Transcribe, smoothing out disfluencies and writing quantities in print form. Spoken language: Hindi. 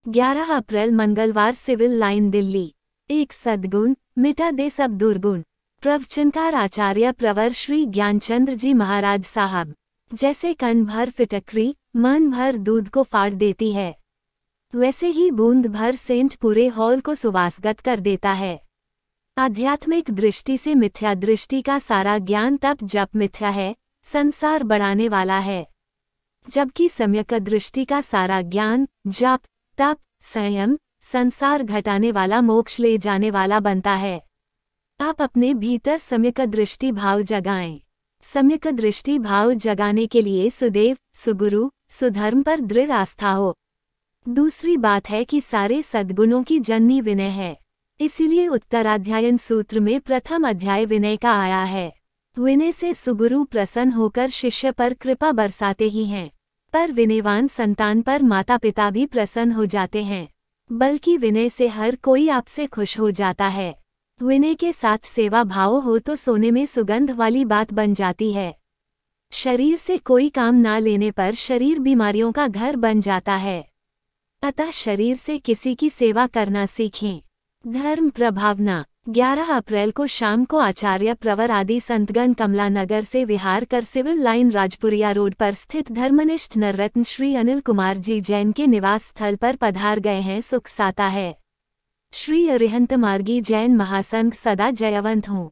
11 अप्रैल मंगलवार सिविल लाइन दिल्ली। एक सद्गुण मिटा दे सब दुर्गुण। प्रवचनकार आचार्य प्रवर श्री ज्ञानचंद्र जी महाराज साहब। जैसे कण भर फिटकरी मन भर दूध को फाड़ देती है, वैसे ही बूंद भर सेंट पूरे हॉल को सुवासगत कर देता है। आध्यात्मिक दृष्टि से मिथ्या दृष्टि का सारा ज्ञान तप जप मिथ्या है, संसार बढ़ाने वाला है, जबकि सम्यक दृष्टि का सारा ज्ञान जप तप संयम संसार घटाने वाला मोक्ष ले जाने वाला बनता है। आप अपने भीतर सम्यक दृष्टि भाव जगाएं। सम्यक दृष्टि भाव जगाने के लिए सुदेव सुगुरु सुधर्म पर दृढ़ आस्था हो। दूसरी बात है कि सारे सद्गुणों की जननी विनय है, इसीलिए उत्तराध्यायन सूत्र में प्रथम अध्याय विनय का आया है। विनय से सुगुरु प्रसन्न होकर शिष्य पर कृपा बरसाते ही हैं, पर विनयवान संतान पर माता पिता भी प्रसन्न हो जाते हैं, बल्कि विनय से हर कोई आपसे खुश हो जाता है। विनय के साथ सेवा भाव हो तो सोने में सुगंध वाली बात बन जाती है। शरीर से कोई काम ना लेने पर शरीर बीमारियों का घर बन जाता है, अतः शरीर से किसी की सेवा करना सीखें। धर्म प्रभावना। 11 अप्रैल को शाम को आचार्य प्रवर आदि संतगण कमला नगर से विहार कर सिविल लाइन राजपुरिया रोड पर स्थित धर्मनिष्ठ नररत्न श्री अनिल कुमार जी जैन के निवास स्थल पर पधार गए हैं। सुख साता है। श्री अरिहंत मार्गी जैन महासंघ सदा जयवंत हों।